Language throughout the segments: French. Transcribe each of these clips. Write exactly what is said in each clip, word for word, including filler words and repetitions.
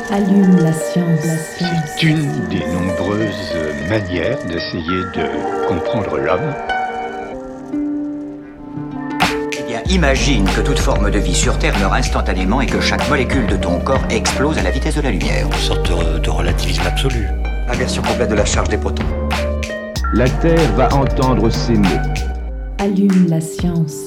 Allume la science. La science. C'est une des nombreuses manières d'essayer de comprendre l'homme. Eh bien, imagine que toute forme de vie sur Terre meurt instantanément et que chaque molécule de ton corps explose à la vitesse de la lumière. Une sorte de, de relativisme absolu. Inversion complète de la charge des protons. La Terre va entendre ces mots. Allume la science.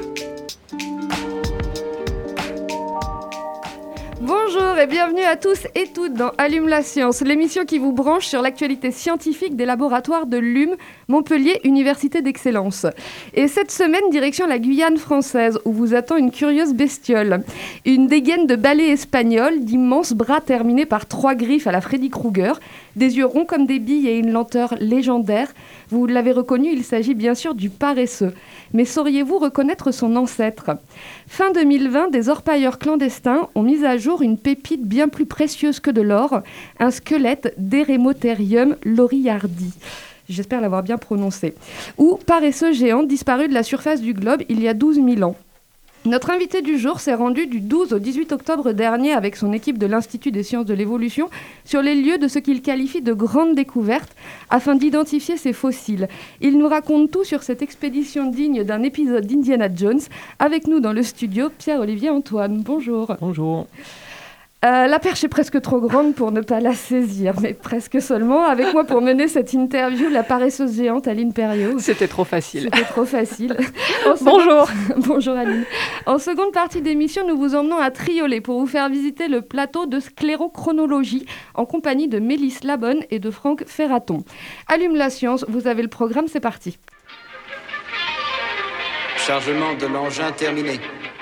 Bonjour et bienvenue à tous et toutes dans Allume la science, l'émission qui vous branche sur l'actualité scientifique des laboratoires de l'U M, Montpellier, Université d'Excellence. Et cette semaine, direction la Guyane française, où vous attend une curieuse bestiole. Une dégaine de balai espagnol, d'immenses bras terminés par trois griffes à la Freddy Krueger, des yeux ronds comme des billes et une lenteur légendaire. Vous l'avez reconnu, il s'agit bien sûr du paresseux. Mais sauriez-vous reconnaître son ancêtre ? Fin deux mille vingt, des orpailleurs clandestins ont mis à jour une pépite bien plus précieuse que de l'or, un squelette d'Eremotherium loriardi. J'espère l'avoir bien prononcé. Ou paresseux géant disparu de la surface du globe il y a douze mille ans. Notre invité du jour s'est rendu du douze au dix-huit octobre dernier avec son équipe de l'Institut des sciences de l'évolution sur les lieux de ce qu'il qualifie de grandes découvertes afin d'identifier ces fossiles. Il nous raconte tout sur cette expédition digne d'un épisode d'Indiana Jones. Avec nous dans le studio, Pierre-Olivier Antoine. Bonjour. Bonjour. Euh, la perche est presque trop grande pour ne pas la saisir, mais presque seulement. Avec moi pour mener cette interview, la paresseuse géante Aline Perriot. C'était trop facile. C'était trop facile. Bonjour. Seconde... Bonjour Aline. En seconde partie d'émission, nous vous emmenons à Triolet pour vous faire visiter le plateau de sclérochronologie en compagnie de Mélisse Labonne et de Franck Ferraton. Allume la science, vous avez le programme, c'est parti. Chargement de l'engin terminé.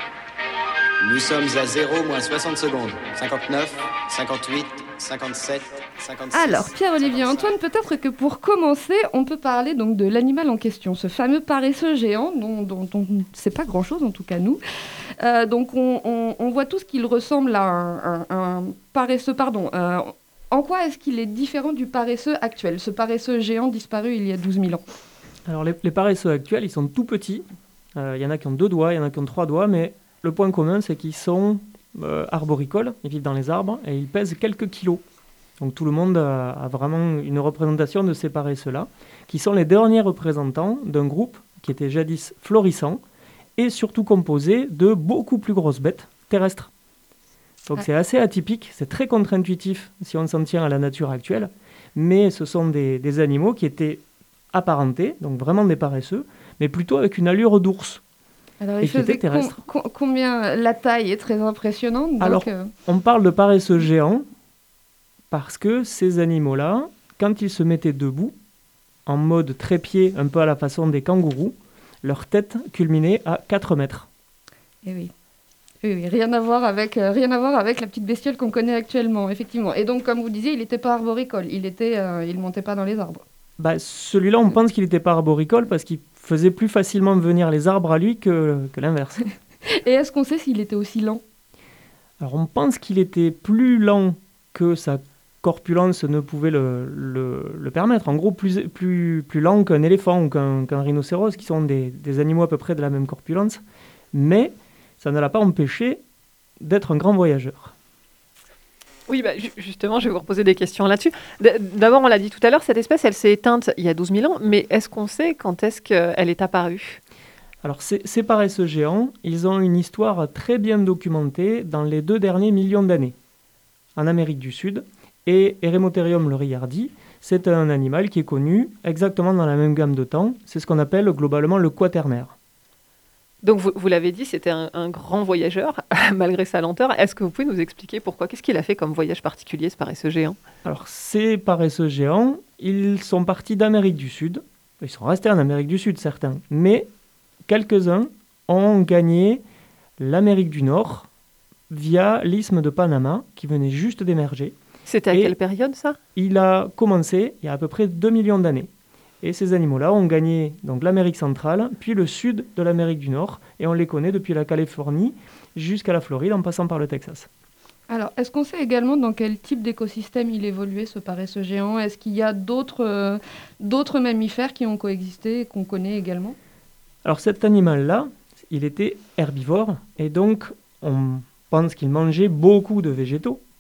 Nous sommes à zéro moins soixante secondes. cinquante-neuf, cinquante-huit, cinquante-sept, cinquante-six... Alors, Pierre-Olivier Antoine, peut-être que pour commencer, on peut parler donc de l'animal en question, ce fameux paresseux géant dont, dont, dont on ne sait pas grand-chose, en tout cas nous. Euh, donc, on, on, on voit tous qu'il ressemble à un, un, un paresseux... Pardon. Euh, en quoi est-ce qu'il est différent du paresseux actuel, ce paresseux géant disparu il y a douze mille ans ? Alors, les, les paresseux actuels, ils sont tout petits. Il euh, y en a qui ont deux doigts, il y en a qui ont trois doigts, mais... Le point commun, c'est qu'ils sont euh, arboricoles, ils vivent dans les arbres et ils pèsent quelques kilos. Donc tout le monde a, a vraiment une représentation de ces paresseux-là, qui sont les derniers représentants d'un groupe qui était jadis florissant et surtout composé de beaucoup plus grosses bêtes terrestres. Donc ouais. C'est assez atypique, c'est très contre-intuitif si on s'en tient à la nature actuelle, mais ce sont des, des animaux qui étaient apparentés, donc vraiment des paresseux, mais plutôt avec une allure d'ours. Alors, il faisait com- com- combien la taille est très impressionnante. Donc Alors, euh... on parle de paresseux géants parce que ces animaux-là, quand ils se mettaient debout, en mode trépied, un peu à la façon des kangourous, leur tête culminait à quatre mètres. Et oui. Oui, oui, rien à voir avec, euh, rien à voir avec la petite bestiole qu'on connaît actuellement, effectivement. Et donc, comme vous disiez, il n'était pas arboricole, il était, euh, il montait pas dans les arbres. Bah, celui-là, on pense qu'il n'était pas arboricole parce qu'il faisait plus facilement venir les arbres à lui que, que l'inverse. Et est-ce qu'on sait s'il était aussi lent ? Alors, on pense qu'il était plus lent que sa corpulence ne pouvait le, le, le permettre. En gros, plus, plus, plus lent qu'un éléphant ou qu'un, qu'un rhinocéros, qui sont des, des animaux à peu près de la même corpulence. Mais ça ne l'a pas empêché d'être un grand voyageur. Oui, bah, justement, je vais vous reposer des questions là-dessus. D'abord, on l'a dit tout à l'heure, cette espèce, elle s'est éteinte il y a douze mille ans, mais est-ce qu'on sait quand est-ce qu'elle est apparue ? Alors, ces, ces paresseux géants, ils ont une histoire très bien documentée dans les deux derniers millions d'années. En Amérique du Sud, et Eremotherium loriardi, c'est un animal qui est connu exactement dans la même gamme de temps. C'est ce qu'on appelle globalement le quaternaire. Donc, vous, vous l'avez dit, c'était un, un grand voyageur, malgré sa lenteur. Est-ce que vous pouvez nous expliquer pourquoi ? Qu'est-ce qu'il a fait comme voyage particulier, ce paresseux géant ? Alors, ces paresseux géants, ils sont partis d'Amérique du Sud. Ils sont restés en Amérique du Sud, certains. Mais quelques-uns ont gagné l'Amérique du Nord via l'isthme de Panama, qui venait juste d'émerger. C'était à Et quelle période, ça ? Il a commencé il y a à peu près deux millions d'années. Et ces animaux-là ont gagné donc, l'Amérique centrale, puis le sud de l'Amérique du Nord. Et on les connaît depuis la Californie jusqu'à la Floride, en passant par le Texas. Alors, est-ce qu'on sait également dans quel type d'écosystème il évoluait, ce paresseux géant ? Est-ce qu'il y a d'autres, euh, d'autres mammifères qui ont coexisté et qu'on connaît également ? Alors, cet animal-là, il était herbivore. Et donc, on pense qu'il mangeait beaucoup de végétaux.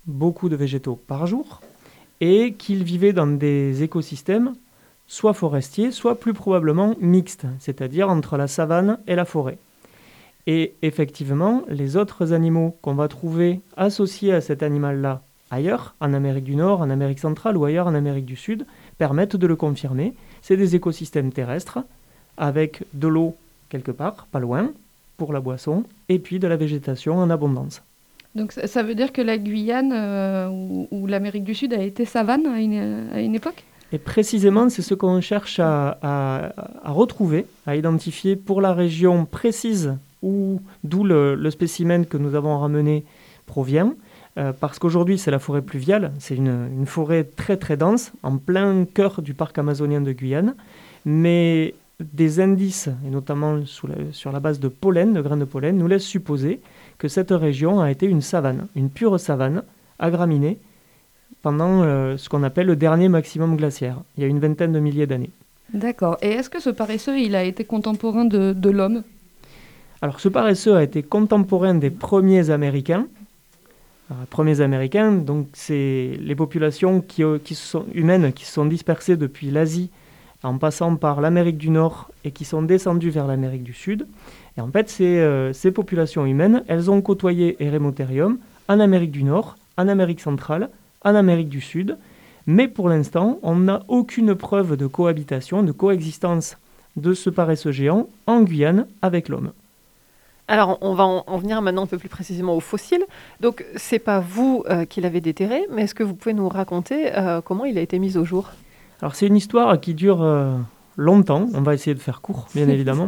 beaucoup de végétaux par jour et qu'il vivait dans des écosystèmes soit forestiers, soit plus probablement mixtes, c'est-à-dire entre la savane et la forêt. Et effectivement, les autres animaux qu'on va trouver associés à cet animal-là ailleurs, en Amérique du Nord, en Amérique centrale ou ailleurs en Amérique du Sud, permettent de le confirmer. C'est des écosystèmes terrestres avec de l'eau quelque part, pas loin, pour la boisson, et puis de la végétation en abondance. Donc ça, ça veut dire que la Guyane euh, ou, ou l'Amérique du Sud a été savane à une, à une époque ? Et précisément, c'est ce qu'on cherche à, à, à retrouver, à identifier pour la région précise où, d'où le, le spécimen que nous avons ramené provient. Euh, parce qu'aujourd'hui, c'est la forêt pluviale, c'est une, une forêt très très dense, en plein cœur du parc amazonien de Guyane. Mais des indices, et notamment sous la, sur la base de pollen, de grains de pollen, nous laissent supposer que cette région a été une savane, une pure savane, agraminée, pendant euh, ce qu'on appelle le dernier maximum glaciaire, il y a une vingtaine de milliers d'années. D'accord. Et est-ce que ce paresseux, il a été contemporain de, de l'homme ? Alors, ce paresseux a été contemporain des premiers Américains. Alors, les premiers Américains, donc, c'est les populations qui, qui sont, humaines qui se sont dispersées depuis l'Asie, en passant par l'Amérique du Nord et qui sont descendues vers l'Amérique du Sud. Et en fait, ces, euh, ces populations humaines, elles ont côtoyé Eremotherium en Amérique du Nord, en Amérique centrale, en Amérique du Sud, mais pour l'instant, on n'a aucune preuve de cohabitation, de coexistence de ce paresseux géant en Guyane avec l'homme. Alors, on va en, en venir maintenant un peu plus précisément aux fossiles. Donc, c'est pas vous euh, qui l'avez déterré, mais est-ce que vous pouvez nous raconter euh, comment il a été mis au jour ? Alors, c'est une histoire qui dure euh, longtemps. On va essayer de faire court, bien évidemment.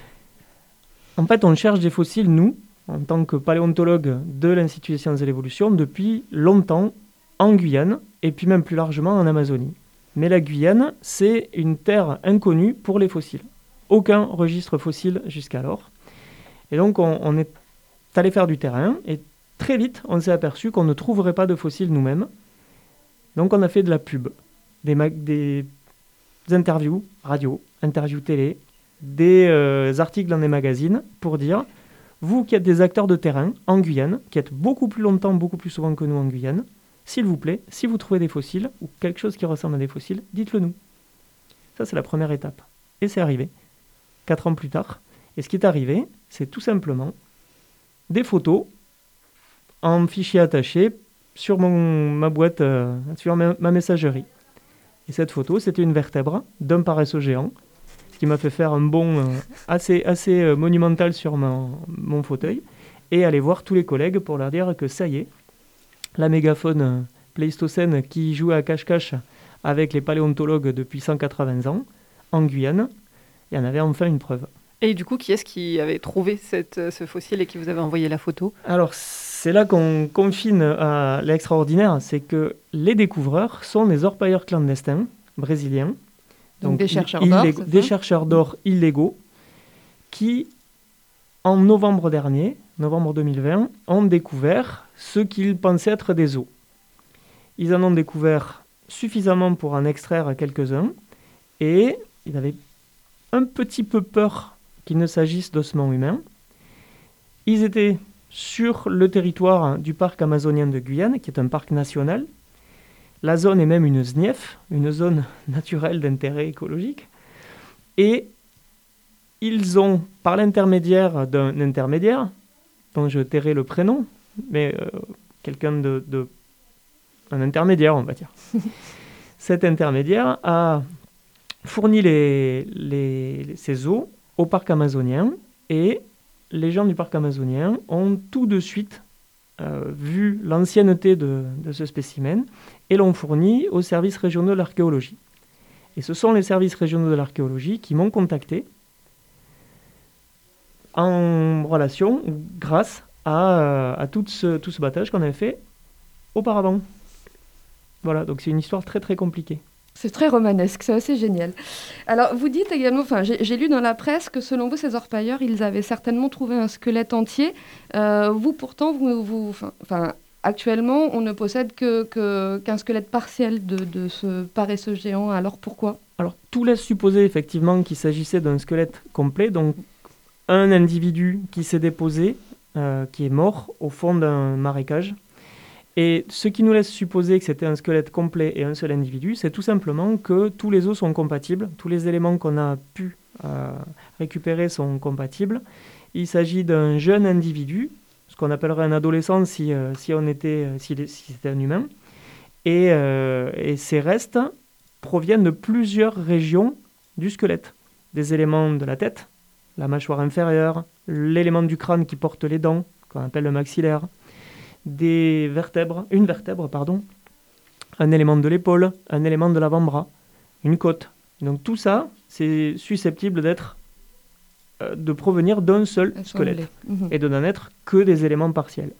En fait, on cherche des fossiles, nous, en tant que paléontologue de l'Institut des sciences de l'évolution, depuis longtemps en Guyane, et puis même plus largement en Amazonie. Mais la Guyane, c'est une terre inconnue pour les fossiles. Aucun registre fossile jusqu'alors. Et donc, on, on est allé faire du terrain, et très vite, on s'est aperçu qu'on ne trouverait pas de fossiles nous-mêmes. Donc, on a fait de la pub, des, mag- des interviews radio, interviews télé, des euh, articles dans des magazines pour dire, vous qui êtes des acteurs de terrain en Guyane, qui êtes beaucoup plus longtemps, beaucoup plus souvent que nous en Guyane, s'il vous plaît, si vous trouvez des fossiles ou quelque chose qui ressemble à des fossiles, dites-le nous. Ça, c'est la première étape. Et c'est arrivé, quatre ans plus tard. Et ce qui est arrivé, c'est tout simplement des photos en fichier attaché sur mon, ma boîte, euh, sur ma, ma messagerie. Et cette photo, c'était une vertèbre d'un paresseux géant, ce qui m'a fait faire un bond euh, assez, assez euh, monumental sur mon, mon fauteuil, et aller voir tous les collègues pour leur dire que ça y est, la mégafaune euh, pléistocène qui jouait à cache-cache avec les paléontologues depuis cent quatre-vingts ans, en Guyane, il y en avait enfin une preuve. Et du coup, qui est-ce qui avait trouvé cette, ce fossile et qui vous avait envoyé la photo ? Alors, c'est là qu'on confine à l'extraordinaire, c'est que les découvreurs sont des orpailleurs clandestins brésiliens, donc, donc des chercheurs illég- d'or, des chercheurs d'or illégaux, qui, en novembre dernier, novembre deux mille vingt, ont découvert ce qu'ils pensaient être des os. Ils en ont découvert suffisamment pour en extraire quelques-uns, et ils avaient un petit peu peur qu'il ne s'agisse d'ossements humains. Ils étaient sur le territoire du parc amazonien de Guyane, qui est un parc national. La zone est même une S N I E F, une zone naturelle d'intérêt écologique. Et ils ont, par l'intermédiaire d'un intermédiaire, dont je tairai le prénom, mais euh, quelqu'un de, de... un intermédiaire, on va dire. Cet intermédiaire a fourni les, les, les, ces os au parc amazonien, et les gens du parc amazonien ont tout de suite euh, vu l'ancienneté de, de ce spécimen et l'ont fourni aux services régionaux de l'archéologie. Et ce sont les services régionaux de l'archéologie qui m'ont contacté en relation, grâce à, à tout, ce, tout ce battage qu'on avait fait auparavant. Voilà, donc c'est une histoire très très compliquée. C'est très romanesque, c'est assez génial. Alors, vous dites également, enfin, j'ai, j'ai lu dans la presse que selon vous, ces orpailleurs, ils avaient certainement trouvé un squelette entier. Euh, vous, pourtant, vous, vous, enfin, actuellement, on ne possède que, que, qu'un squelette partiel de, de ce paresseux géant. Alors, pourquoi ? Alors, tout laisse supposer effectivement qu'il s'agissait d'un squelette complet, donc un individu qui s'est déposé, euh, qui est mort au fond d'un marécage. Et ce qui nous laisse supposer que c'était un squelette complet et un seul individu, c'est tout simplement que tous les os sont compatibles, tous les éléments qu'on a pu euh, récupérer sont compatibles. Il s'agit d'un jeune individu, ce qu'on appellerait un adolescent si, euh, si, on était, si, si c'était un humain. Et, euh, et ces restes proviennent de plusieurs régions du squelette. Des éléments de la tête, la mâchoire inférieure, l'élément du crâne qui porte les dents, qu'on appelle le maxillaire, des vertèbres, une vertèbre, pardon, un élément de l'épaule, un élément de l'avant-bras, une côte. Donc tout ça, c'est susceptible d'être, euh, de provenir d'un seul squelette mmh. et de n'en être que des éléments partiels.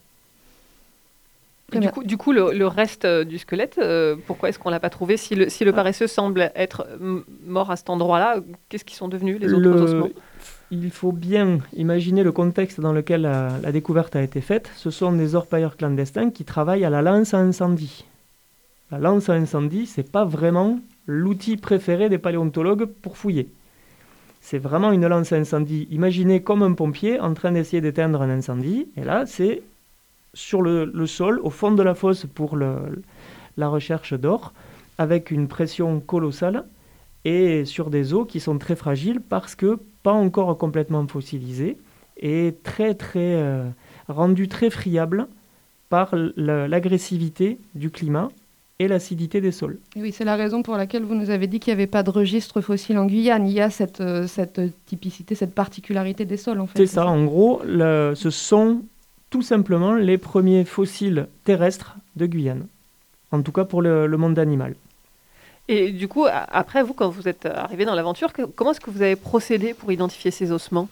Et du coup, du coup le, le reste euh, du squelette, euh, pourquoi est-ce qu'on ne l'a pas trouvé? Si le, si le paresseux semble être m- mort à cet endroit-là, qu'est-ce qu'ils sont devenus, les autres le... ossements? Il faut bien imaginer le contexte dans lequel la, la découverte a été faite. Ce sont des orpailleurs clandestins qui travaillent à la lance à incendie. La lance à incendie, ce n'est pas vraiment l'outil préféré des paléontologues pour fouiller. C'est vraiment une lance à incendie imaginée comme un pompier en train d'essayer d'éteindre un incendie. Et là, c'est sur le, le sol, au fond de la fosse pour le, la recherche d'or, avec une pression colossale et sur des os qui sont très fragiles parce que pas encore complètement fossilisés et très, très, euh, rendus très friables par la, l'agressivité du climat et l'acidité des sols. Oui, c'est la raison pour laquelle vous nous avez dit qu'il n'y avait pas de registre fossile en Guyane. Il y a cette, euh, cette typicité, cette particularité des sols, en fait. C'est, c'est ça, ça, en gros, le, ce sont tout simplement les premiers fossiles terrestres de Guyane, en tout cas pour le, le monde animal. Et du coup, après, vous, quand vous êtes arrivé dans l'aventure, que, comment est-ce que vous avez procédé pour identifier ces ossements?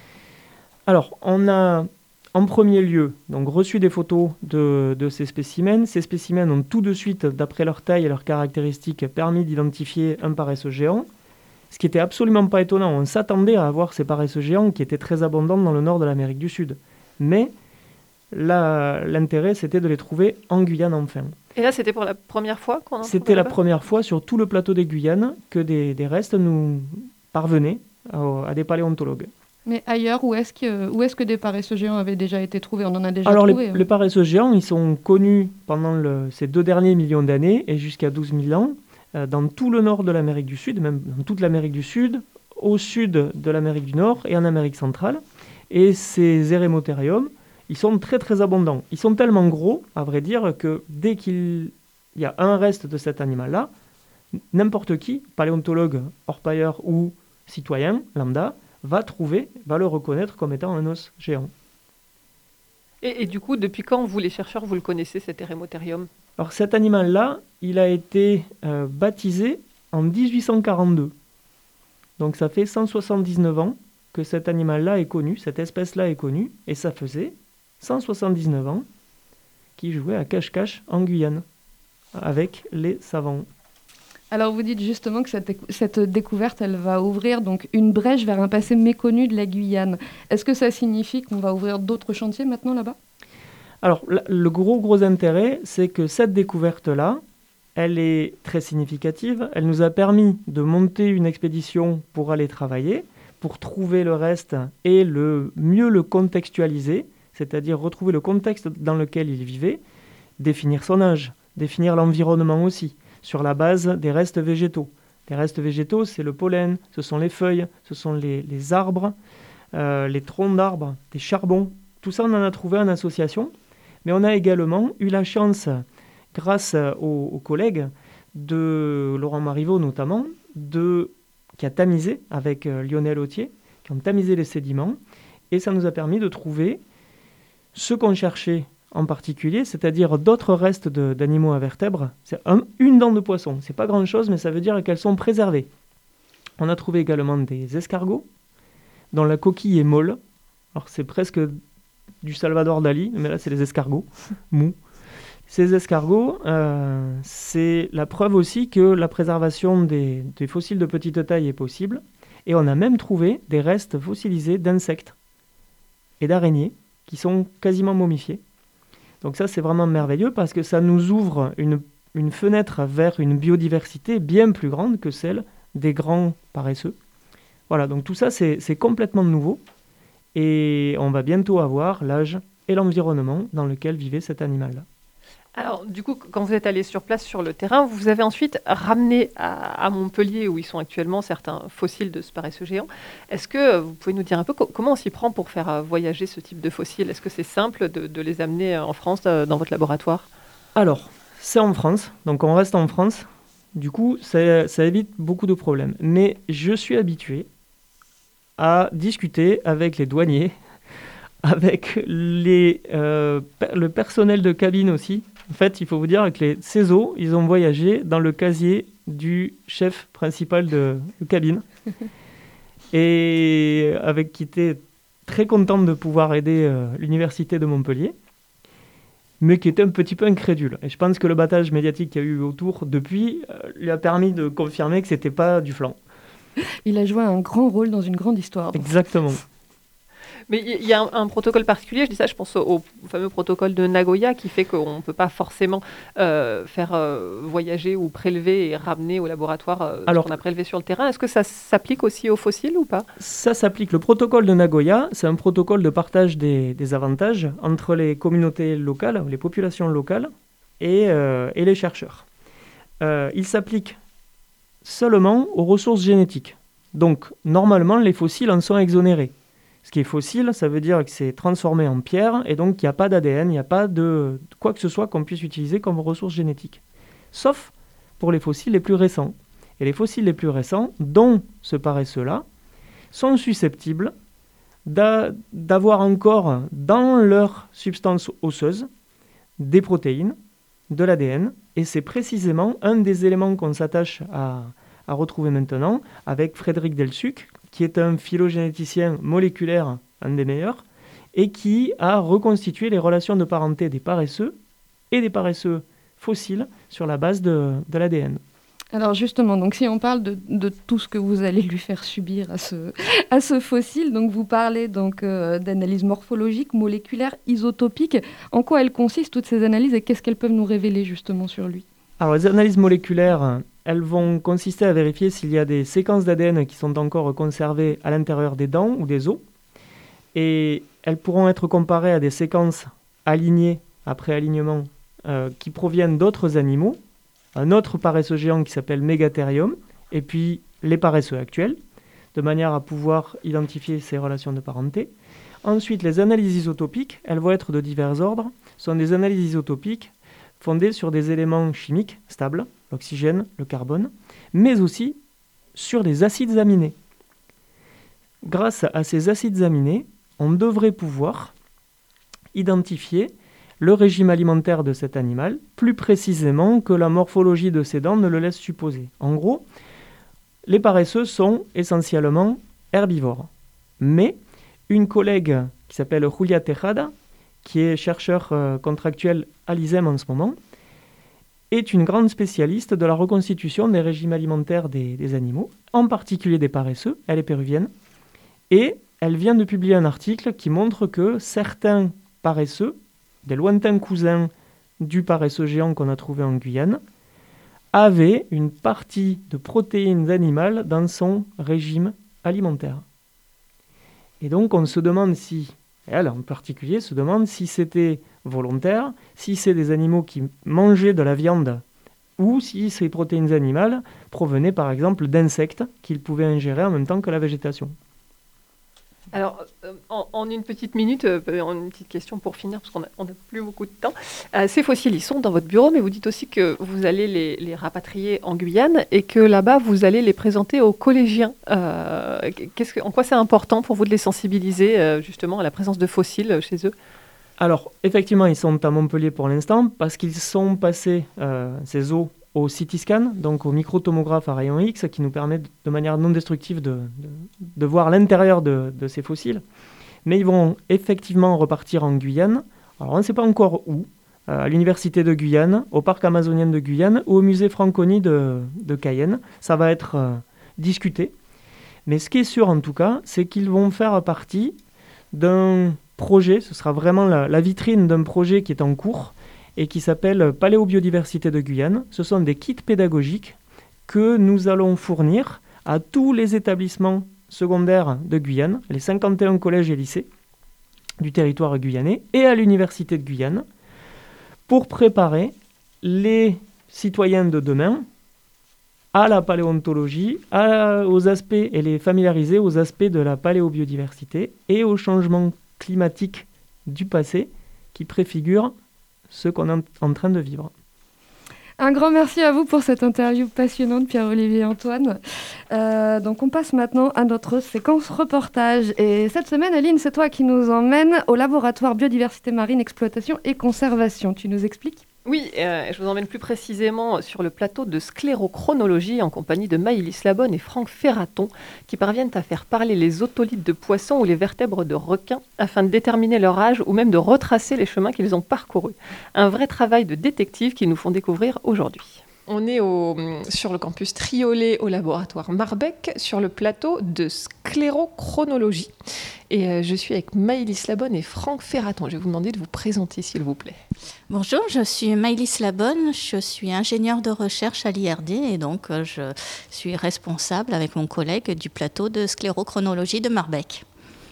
Alors, on a en premier lieu donc, reçu des photos de, de ces spécimens. Ces spécimens ont tout de suite, d'après leur taille et leurs caractéristiques, permis d'identifier un paresseux géant, ce qui n'était absolument pas étonnant. On s'attendait à avoir ces paresseux géants qui étaient très abondants dans le nord de l'Amérique du Sud. Mais là, l'intérêt, c'était de les trouver en Guyane enfin. Et là, c'était pour la première fois qu'on en C'était la là-bas première fois sur tout le plateau des Guyanes que des, des restes nous parvenaient à, à des paléontologues. Mais ailleurs, où est-ce que, où est-ce que des paresseux géants avaient déjà été trouvés? On en a déjà Alors trouvé. les, hein. les paresseux géants, ils sont connus pendant le, ces deux derniers millions d'années et jusqu'à douze mille ans euh, dans tout le nord de l'Amérique du Sud, même dans toute l'Amérique du Sud, au sud de l'Amérique du Nord et en Amérique centrale. Et ces Eremotherium, ils sont très très abondants. Ils sont tellement gros, à vrai dire, que dès qu'il y a un reste de cet animal-là, n'importe qui, paléontologue, orpailleur ou citoyen lambda, va trouver, va le reconnaître comme étant un os géant. Et, et du coup, depuis quand, vous les chercheurs, vous le connaissez, cet Eremotherium? Alors cet animal-là, il a été euh, baptisé en dix-huit cent quarante-deux. Donc ça fait cent soixante-dix-neuf ans que cet animal-là est connu, cette espèce-là est connue, et ça faisait cent soixante-dix-neuf ans qu'il jouait à cache-cache en Guyane, avec les savants. Alors vous dites justement que cette, cette découverte, elle va ouvrir donc une brèche vers un passé méconnu de la Guyane. Est-ce que ça signifie qu'on va ouvrir d'autres chantiers maintenant là-bas? Alors le gros gros intérêt, c'est que cette découverte-là, elle est très significative. Elle nous a permis de monter une expédition pour aller travailler, pour trouver le reste et le mieux le contextualiser, c'est-à-dire retrouver le contexte dans lequel il vivait, définir son âge, définir l'environnement aussi, sur la base des restes végétaux. Les restes végétaux, c'est le pollen, ce sont les feuilles, ce sont les, les arbres, euh, les troncs d'arbres, des charbons. Tout ça, on en a trouvé en association. Mais on a également eu la chance, grâce aux, aux collègues de Laurent Marivaux notamment, de, qui a tamisé avec euh, Lionel Autier, qui ont tamisé les sédiments. Et ça nous a permis de trouver ce qu'on cherchait en particulier, c'est-à-dire d'autres restes de, d'animaux à vertèbres. C'est un, une dent de poisson. C'est pas grand-chose, mais ça veut dire qu'elles sont préservées. On a trouvé également des escargots, dont la coquille est molle. Alors c'est presque du Salvador Dali, mais là c'est les escargots mous. Ces escargots, euh, c'est la preuve aussi que la préservation des, des fossiles de petite taille est possible. Et on a même trouvé des restes fossilisés d'insectes et d'araignées qui sont quasiment momifiés. Donc ça, c'est vraiment merveilleux parce que ça nous ouvre une, une fenêtre vers une biodiversité bien plus grande que celle des grands paresseux. Voilà, donc tout ça, c'est, c'est complètement nouveau. Et on va bientôt avoir l'âge et l'environnement dans lequel vivait cet animal-là. Alors, du coup, quand vous êtes allé sur place, sur le terrain, vous avez ensuite ramené à, à Montpellier, où ils sont actuellement certains fossiles de ce paresseux géant. Est-ce que vous pouvez nous dire un peu co- comment on s'y prend pour faire voyager ce type de fossiles? Est-ce que c'est simple de, de les amener en France, euh, dans votre laboratoire? Alors, c'est en France, donc on reste en France. Du coup, ça, ça évite beaucoup de problèmes. Mais je suis habitué à discuter avec les douaniers, avec les, euh, per- le personnel de cabine aussi. En fait, il faut vous dire que les C E S O, ils ont voyagé dans le casier du chef principal de, de cabine. Et avec qui était très contente de pouvoir aider euh, l'université de Montpellier, mais qui était un petit peu incrédule. Et je pense que le battage médiatique qu'il y a eu autour depuis euh, lui a permis de confirmer que c'était pas du flan. Il a joué un grand rôle dans une grande histoire. donc. Exactement. Mais il y a un, un protocole particulier, je dis ça, je pense au, au fameux protocole de Nagoya qui fait qu'on ne peut pas forcément euh, faire euh, voyager ou prélever et ramener au laboratoire euh, Alors- ce qu'on a prélevé sur le terrain. Est-ce que ça s'applique aussi aux fossiles ou pas? Ça s'applique. Le protocole de Nagoya, c'est un protocole de partage des, des avantages entre les communautés locales, les populations locales et, euh, et les chercheurs. Euh, il s'applique seulement aux ressources génétiques. Donc, normalement, les fossiles en sont exonérés. Ce qui est fossile, ça veut dire que c'est transformé en pierre et donc il n'y a pas d'A D N, il n'y a pas de quoi que ce soit qu'on puisse utiliser comme ressource génétique. Sauf pour les fossiles les plus récents. Et les fossiles les plus récents, dont ce paresseux-là, sont susceptibles d'a- d'avoir encore dans leur substance osseuse des protéines, de l'A D N, et c'est précisément un des éléments qu'on s'attache à, à retrouver maintenant avec Frédéric Delsuc, qui est un phylogénéticien moléculaire, un des meilleurs, et qui a reconstitué les relations de parenté des paresseux et des paresseux fossiles sur la base de, de l'A D N. Alors justement, donc si on parle de, de tout ce que vous allez lui faire subir à ce, à ce fossile, donc vous parlez donc euh, d'analyses morphologiques, moléculaires, isotopiques. En quoi elles consistent toutes ces analyses et qu'est-ce qu'elles peuvent nous révéler justement sur lui? Alors les analyses moléculaires, elles vont consister à vérifier s'il y a des séquences d'A D N qui sont encore conservées à l'intérieur des dents ou des os. Et elles pourront être comparées à des séquences alignées, après alignement, euh, qui proviennent d'autres animaux. Un autre paresseux géant qui s'appelle Megatherium, et puis les paresseux actuels, de manière à pouvoir identifier ces relations de parenté. Ensuite, les analyses isotopiques, elles vont être de divers ordres. Ce sont des analyses isotopiques fondées sur des éléments chimiques stables, l'oxygène, le carbone, mais aussi sur des acides aminés. Grâce à ces acides aminés, on devrait pouvoir identifier le régime alimentaire de cet animal, plus précisément que la morphologie de ses dents ne le laisse supposer. En gros, les paresseux sont essentiellement herbivores. Mais une collègue qui s'appelle Julia Tejada, qui est chercheur euh, contractuel à l'I S E M en ce moment, est une grande spécialiste de la reconstitution des régimes alimentaires des, des animaux, en particulier des paresseux. Elle est péruvienne. Et elle vient de publier un article qui montre que certains paresseux, des lointains cousins du paresseux géant qu'on a trouvé en Guyane, avaient une partie de protéines animales dans son régime alimentaire. Et donc on se demande si, elle en particulier se demande si c'était volontaire, si c'est des animaux qui mangeaient de la viande, ou si ces protéines animales provenaient par exemple d'insectes qu'ils pouvaient ingérer en même temps que la végétation. Alors, euh, en, en une petite minute, euh, en une petite question pour finir, parce qu'on n'a plus beaucoup de temps. Euh, ces fossiles, ils sont dans votre bureau, mais vous dites aussi que vous allez les, les rapatrier en Guyane et que là-bas, vous allez les présenter aux collégiens. Euh, qu'est-ce que, en quoi c'est important pour vous de les sensibiliser euh, justement à la présence de fossiles chez eux? Alors, effectivement, ils sont à Montpellier pour l'instant parce qu'ils sont passés, euh, ces os, au C T scan, donc au microtomographe à rayon X, qui nous permet de, de manière non destructive de, de, de voir l'intérieur de, de ces fossiles. Mais ils vont effectivement repartir en Guyane. Alors on ne sait pas encore où, euh, à l'université de Guyane, au parc amazonien de Guyane ou au musée Franconi de, de Cayenne. Ça va être euh, discuté. Mais ce qui est sûr en tout cas, c'est qu'ils vont faire partie d'un projet, ce sera vraiment la, la vitrine d'un projet qui est en cours, et qui s'appelle Paléobiodiversité de Guyane. Ce sont des kits pédagogiques que nous allons fournir à tous les établissements secondaires de Guyane, les cinquante et un collèges et lycées du territoire guyanais, et à l'université de Guyane, pour préparer les citoyens de demain à la paléontologie, à, aux aspects, et les familiariser aux aspects de la paléobiodiversité et aux changements climatiques du passé qui préfigurent ce qu'on est en train de vivre. Un grand merci à vous pour cette interview passionnante, Pierre-Olivier et Antoine. Euh, donc on passe maintenant à notre séquence reportage. Et cette semaine, Aline, c'est toi qui nous emmène au laboratoire Biodiversité Marine, Exploitation et Conservation. Tu nous expliques ? Oui, euh, je vous emmène plus précisément sur le plateau de sclérochronologie en compagnie de Maëlys Labonne et Franck Ferraton qui parviennent à faire parler les otolithes de poissons ou les vertèbres de requins afin de déterminer leur âge ou même de retracer les chemins qu'ils ont parcourus. Un vrai travail de détective qu'ils nous font découvrir aujourd'hui. On est au, sur le campus Triolet au laboratoire Marbec sur le plateau de sclérochronologie. Et euh, je suis avec Maëlys Labonne et Franck Ferraton. Je vais vous demander de vous présenter, s'il vous plaît. Bonjour, je suis Maëlys Labonne, je suis ingénieure de recherche à l'I R D et donc euh, je suis responsable avec mon collègue du plateau de sclérochronologie de Marbec.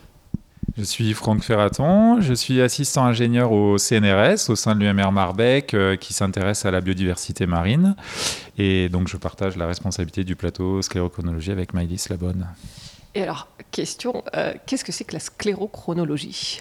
Je suis Franck Ferraton, je suis assistant ingénieur au C N R S, au sein de l'U M R Marbec, euh, qui s'intéresse à la biodiversité marine. Et donc je partage la responsabilité du plateau sclérochronologie avec Maëlys Labonne. Et alors, question, euh, qu'est-ce que c'est que la sclérochronologie ?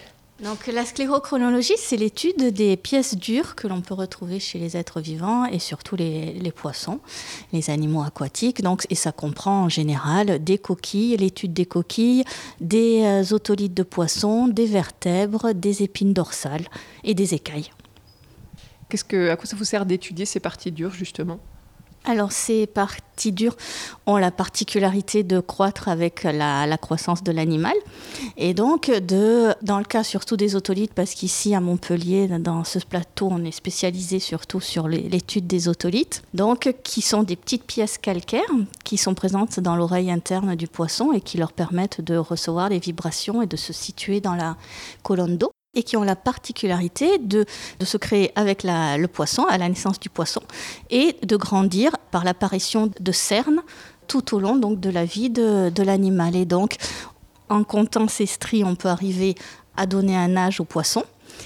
Donc la sclérochronologie, c'est l'étude des pièces dures que l'on peut retrouver chez les êtres vivants et surtout les, les poissons, les animaux aquatiques. Donc, et ça comprend en général des coquilles, l'étude des coquilles, des euh, otolithes de poissons, des vertèbres, des épines dorsales et des écailles. Qu'est-ce que, à quoi ça vous sert d'étudier ces parties dures, justement ? Alors, ces parties dures ont la particularité de croître avec la, la croissance de l'animal. Et donc, de, dans le cas surtout des otolithes, parce qu'ici à Montpellier, dans ce plateau, on est spécialisé surtout sur les, l'étude des otolithes, donc qui sont des petites pièces calcaires qui sont présentes dans l'oreille interne du poisson et qui leur permettent de recevoir les vibrations et de se situer dans la colonne d'eau, et qui ont la particularité de, de se créer avec la, le poisson, à la naissance du poisson, et de grandir par l'apparition de cernes tout au long donc, de la vie de, de l'animal. Et donc, en comptant ces stries, on peut arriver à donner un âge au poisson.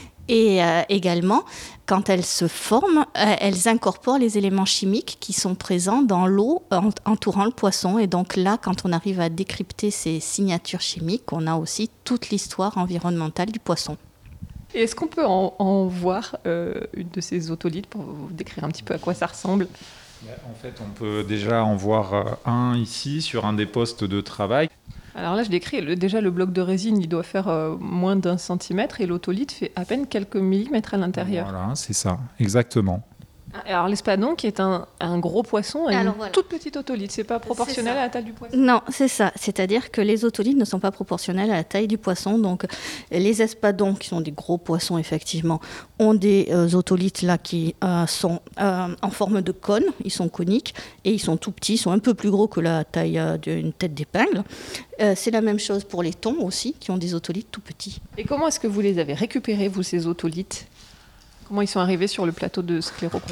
Et euh, également, quand elles se forment, euh, elles incorporent les éléments chimiques qui sont présents dans l'eau entourant le poisson. Et donc là, quand on arrive à décrypter ces signatures chimiques, on a aussi toute l'histoire environnementale du poisson. Et est-ce qu'on peut en, en voir euh, une de ces otolithes pour vous décrire un petit peu à quoi ça ressemble ? En fait, on peut déjà en voir un ici sur un des postes de travail. Alors là, je décris le, déjà le bloc de résine, il doit faire euh, moins d'un centimètre et l'otolithe fait à peine quelques millimètres à l'intérieur. Voilà, c'est ça, exactement. Alors l'espadon, qui est un, un gros poisson, a Alors, une voilà. toute petite otolithe. C'est pas proportionnel C'est à la taille du poisson ? Non, c'est ça. C'est-à-dire que les otolithes ne sont pas proportionnels à la taille du poisson. Donc, les espadons, qui sont des gros poissons, effectivement, ont des euh, otolithes là qui euh, sont euh, en forme de cône. Ils sont coniques et ils sont tout petits. Ils sont un peu plus gros que la taille euh, d'une tête d'épingle. Euh, c'est la même chose pour les thons aussi, qui ont des otolithes tout petits. Et comment est-ce que vous les avez récupérés, vous, ces otolithes ? Comment ils sont arrivés sur le plateau de sclérochronologie ?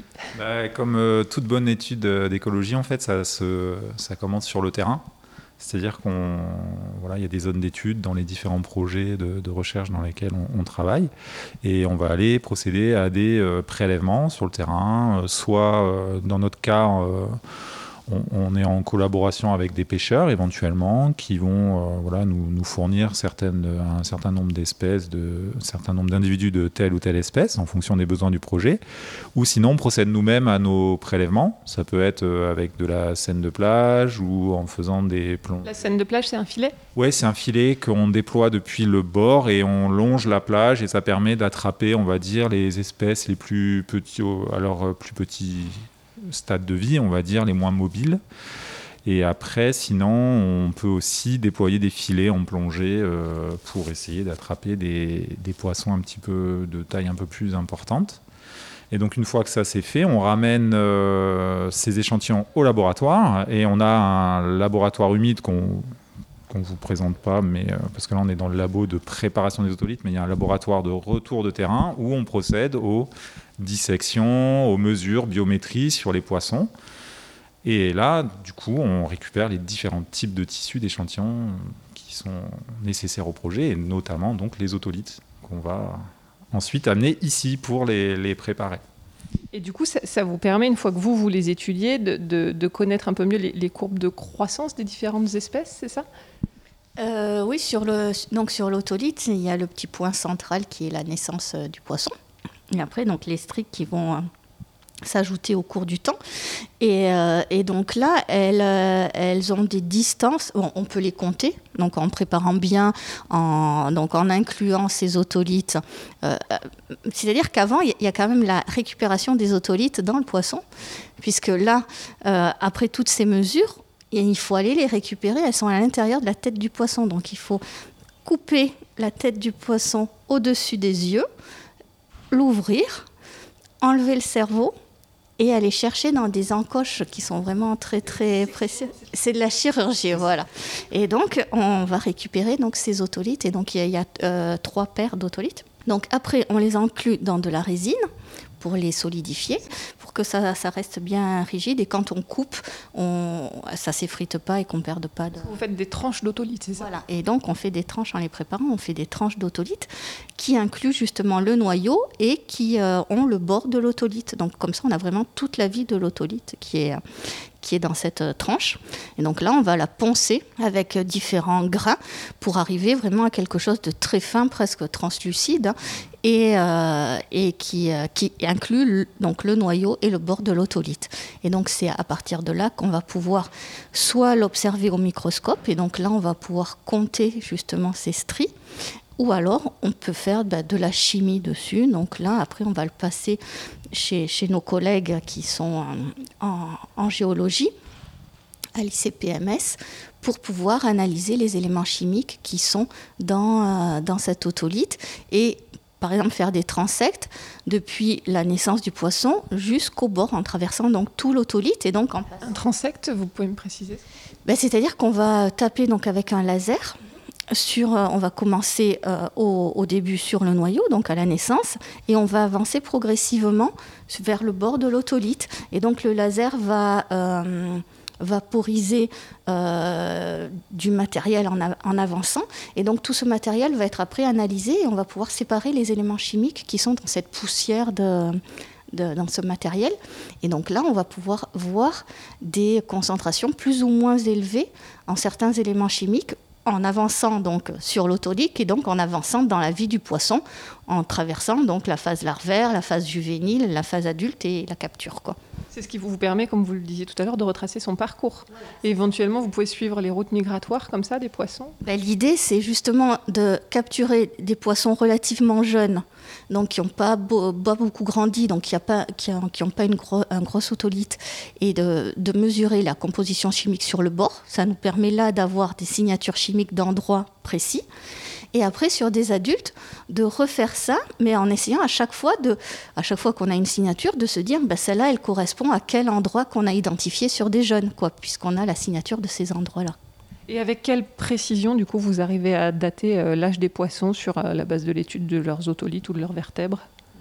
Bah, comme euh, toute bonne étude euh, d'écologie, en fait, ça, se, ça commence sur le terrain. C'est-à-dire qu'on, voilà, il y a des zones d'études dans les différents projets de, de recherche dans lesquels on, on travaille, et on va aller procéder à des euh, prélèvements sur le terrain, euh, soit euh, dans notre cas, euh, on, on est en collaboration avec des pêcheurs éventuellement qui vont euh, voilà, nous, nous fournir certaines, un certain nombre d'espèces, de, un certain nombre d'individus de telle ou telle espèce en fonction des besoins du projet, ou sinon on procède nous-mêmes à nos prélèvements. Ça peut être avec de la seine de plage ou en faisant des plongeons. La seine de plage, c'est un filet ? Oui, c'est un filet qu'on déploie depuis le bord et on longe la plage et ça permet d'attraper, on va dire, les espèces les plus petits, à leur plus petit stade de vie, on va dire, les moins mobiles. Et après, sinon, on peut aussi déployer des filets en plongée euh, pour essayer d'attraper des, des poissons un petit peu de taille un peu plus importante. Et donc, une fois que ça c'est fait, on ramène euh, ces échantillons au laboratoire et on a un laboratoire humide qu'on qu'on ne vous présente pas, mais, euh, parce que là on est dans le labo de préparation des otolithes, mais il y a un laboratoire de retour de terrain où on procède aux dissections, aux mesures, biométrie sur les poissons. Et là, du coup, on récupère les différents types de tissus d'échantillons qui sont nécessaires au projet, et notamment donc les otolithes qu'on va ensuite amenés ici pour les, les préparer. Et du coup, ça, ça vous permet, une fois que vous, vous les étudiez, de, de, de connaître un peu mieux les, les courbes de croissance des différentes espèces, c'est ça ? Euh, oui, sur, le, donc sur l'otolithe, il y a le petit point central qui est la naissance euh, du poisson. Et après, donc, les stries qui vont euh, s'ajouter au cours du temps. Et, euh, et donc là, elles, euh, elles ont des distances, bon, on peut les compter, donc en préparant bien, en, donc en incluant ces otolithes. Euh, c'est-à-dire qu'avant, il y, y a quand même la récupération des otolithes dans le poisson, puisque là, euh, après toutes ces mesures, il faut aller les récupérer, elles sont à l'intérieur de la tête du poisson. Donc il faut couper la tête du poisson au-dessus des yeux, l'ouvrir, enlever le cerveau et aller chercher dans des encoches qui sont vraiment très très précieuses. C'est de la chirurgie, voilà. Et donc on va récupérer donc, ces otolithes. Et donc il y a, il y a euh, trois paires d'otolithes. Donc après on les inclut dans de la résine pour les solidifier, pour que ça, ça reste bien rigide. Et quand on coupe, on, ça ne s'effrite pas et qu'on ne perde pas de... Vous faites des tranches d'otolithe, c'est ça ? Voilà. Et donc, on fait des tranches en les préparant. On fait des tranches d'otolithe qui incluent justement le noyau et qui euh, ont le bord de l'otolithe. Donc, comme ça, on a vraiment toute la vie de l'otolithe qui est... qui est dans cette tranche. Et donc là, on va la poncer avec différents grains pour arriver vraiment à quelque chose de très fin, presque translucide, et, euh, et qui, euh, qui inclut le, donc le noyau et le bord de l'otolithe. Et donc c'est à partir de là qu'on va pouvoir soit l'observer au microscope, et donc là, on va pouvoir compter justement ces stries, ou alors on peut faire bah, de la chimie dessus. Donc là, après, on va le passer chez, chez nos collègues qui sont en, en, en géologie, à l'I C P M S, pour pouvoir analyser les éléments chimiques qui sont dans, euh, dans cet otolithe. Et par exemple, faire des transects depuis la naissance du poisson jusqu'au bord, en traversant donc tout l'otolithe. Et donc en... Un transect, vous pouvez me préciser ? Ben, c'est-à-dire qu'on va taper donc, avec un laser. Sur, euh, on va commencer euh, au, au début sur le noyau, donc à la naissance, et on va avancer progressivement vers le bord de l'otolithe. Et donc le laser va euh, vaporiser euh, du matériel en, a, en avançant. Et donc tout ce matériel va être après analysé et on va pouvoir séparer les éléments chimiques qui sont dans cette poussière de... De, dans ce matériel. Et donc là, on va pouvoir voir des concentrations plus ou moins élevées en certains éléments chimiques en avançant donc sur l'otolithe et donc en avançant dans la vie du poisson, en traversant donc la phase larvaire, la phase juvénile, la phase adulte et la capture, quoi. C'est ce qui vous permet, comme vous le disiez tout à l'heure, de retracer son parcours. Et éventuellement, vous pouvez suivre les routes migratoires comme ça des poissons ? Ben, l'idée, c'est justement de capturer des poissons relativement jeunes, donc qui n'ont pas, beau, pas beaucoup grandi, donc qui n'ont pas, qui a, qui ont pas une gros, un gros otolithe, et de, de mesurer la composition chimique sur le bord. Ça nous permet là d'avoir des signatures chimiques d'endroits précis. Et après, sur des adultes, de refaire ça, mais en essayant à chaque fois, de, à chaque fois qu'on a une signature, de se dire, ben, celle-là, elle correspond à quel endroit qu'on a identifié sur des jeunes, quoi, puisqu'on a la signature de ces endroits-là. Et avec quelle précision, du coup, vous arrivez à dater euh, l'âge des poissons sur euh, la base de l'étude de leurs otolithes ou de leurs vertèbres ?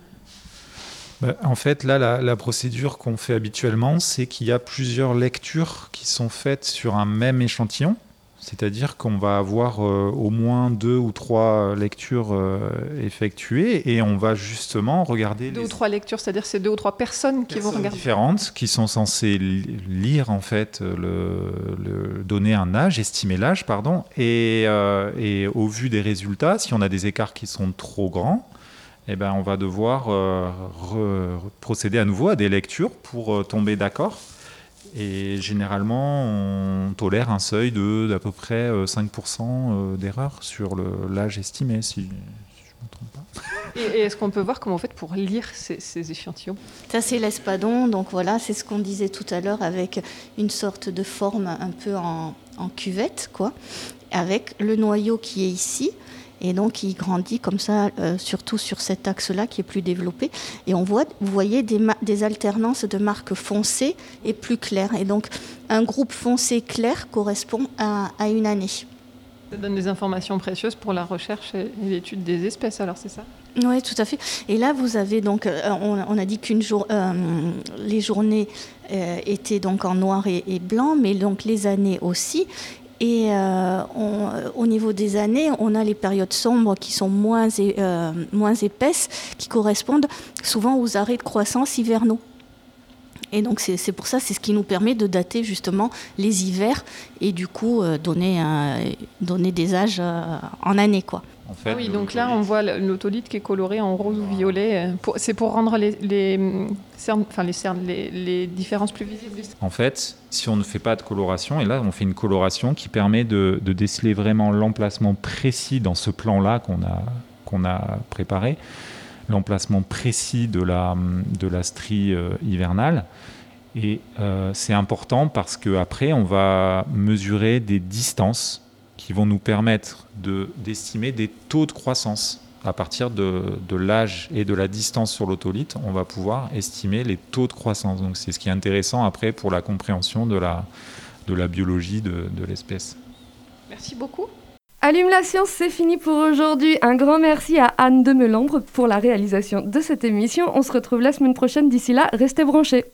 Bah, en fait, là, la, la procédure qu'on fait habituellement, c'est qu'il y a plusieurs lectures qui sont faites sur un même échantillon. C'est-à-dire qu'on va avoir euh, au moins deux ou trois lectures euh, effectuées et on va justement regarder... Deux les... ou trois lectures, c'est-à-dire c'est deux ou trois personnes qui personnes vont regarder. Différentes, qui sont censées lire en fait, le, le, donner un âge, estimer l'âge, pardon, et, euh, et au vu des résultats, si on a des écarts qui sont trop grands, eh ben, on va devoir euh, re, procéder à nouveau à des lectures pour euh, tomber d'accord. Et généralement, on tolère un seuil de, d'à peu près cinq pour cent d'erreur sur le, l'âge estimé, si, si je ne me trompe pas. Et, et est-ce qu'on peut voir comment vous faites pour lire ces, ces échantillons ? Ça, c'est l'espadon. Donc voilà, c'est ce qu'on disait tout à l'heure avec une sorte de forme un peu en, en cuvette, quoi, avec le noyau qui est ici. Et donc, il grandit comme ça, euh, surtout sur cet axe-là qui est plus développé. Et on voit, vous voyez des, ma- des alternances de marques foncées et plus claires. Et donc, un groupe foncé clair correspond à, à une année. Ça donne des informations précieuses pour la recherche et l'étude des espèces, alors c'est ça ? Oui, tout à fait. Et là, vous avez donc, euh, on, on a dit qu'une jour, euh, les journées euh, étaient donc en noir et, et blanc, mais donc les années aussi. Et euh, on, au niveau des années, on a les périodes sombres qui sont moins, é- euh, moins épaisses, qui correspondent souvent aux arrêts de croissance hivernaux. Et donc c'est, c'est pour ça, c'est ce qui nous permet de dater justement les hivers et du coup euh, donner, un, donner des âges euh, en années, quoi. En fait, Ah oui, donc là, on voit l'autolithe qui est coloré en rose ou violet. Pour, c'est pour rendre les, les, cernes, enfin les, cernes, les, les différences plus visibles. En fait, si on ne fait pas de coloration, et là, on fait une coloration qui permet de, de déceler vraiment l'emplacement précis dans ce plan-là qu'on a, qu'on a préparé, l'emplacement précis de la, de la strie euh, hivernale. Et euh, c'est important parce qu'après, on va mesurer des distances qui vont nous permettre de, d'estimer des taux de croissance. À partir de, de l'âge et de la distance sur l'autolithe, on va pouvoir estimer les taux de croissance. Donc c'est ce qui est intéressant après pour la compréhension de la, de la biologie de, de l'espèce. Merci beaucoup. Allume la science, c'est fini pour aujourd'hui. Un grand merci à Anne de Melambre pour la réalisation de cette émission. On se retrouve la semaine prochaine. D'ici là, restez branchés.